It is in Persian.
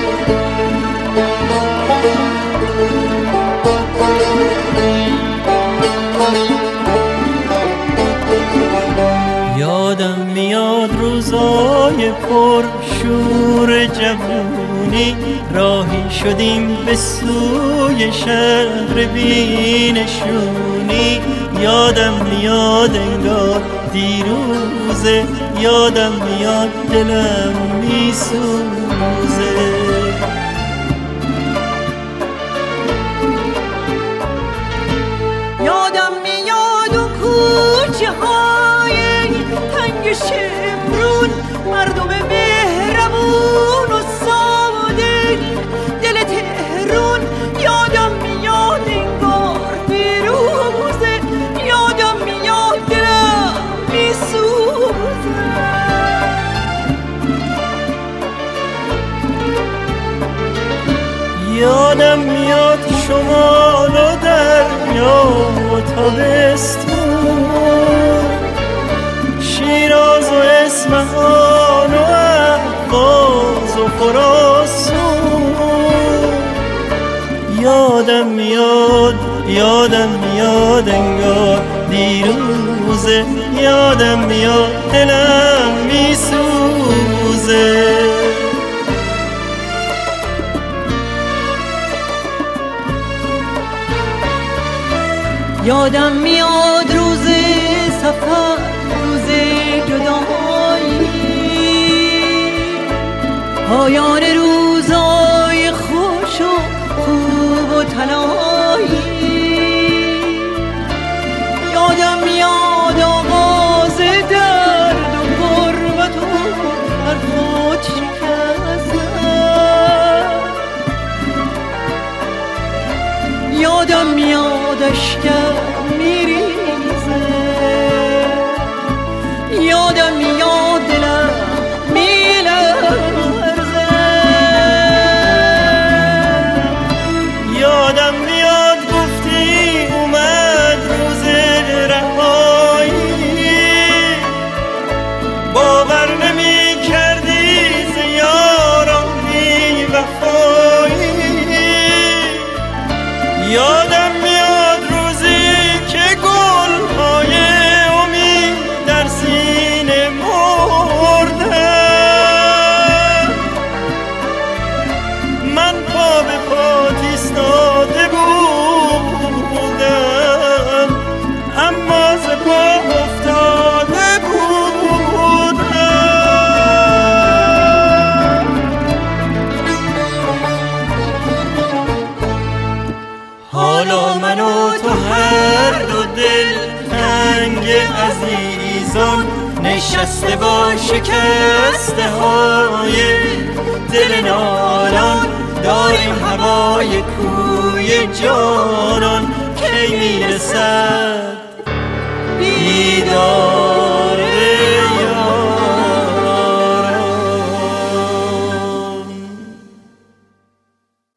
یادم میاد روزای پر شور جوونی، راهی شدیم به سوی شهر بینشونی. یادم میاد انگار دیروزه، یادم میاد دلم میسوزه. یادم میاد اون کوچه های تنگ شمرون، مردم مهربون و ساده دل تهرون. یادم میاد انگار دیروزه، یادم میاد دلم میسوزه. یادم میاد شمال و دریا و تابستون، شیراز و اصفهان و اهواز و خراسان. یادم میاد انگار دیروزه، یادم میاد دلم میسوزه. یادم میاد روز سفر، روز جدایی، پایان روزای خوش و خوب و طلایی. یادم میاد آغاز درد و غربت و بر خود شکستن. یادم میاد اشکم میریزه، یادم میاد دلم میلرزه. یادم میاد گفتی اومد روز رهایی، باور نمی کردی ز یاران بی وفایی. یادم میاد روزی که گل‌های امید در سینه مردن، من پا به پات ایستاده بودم، اما ز پا افتاده بودم. حالا من و تو هر دو دل تنگ عزیزان، نشسته با شکسته های دل نالان، داریم هوای کوی جانان. کی میرسد بیدار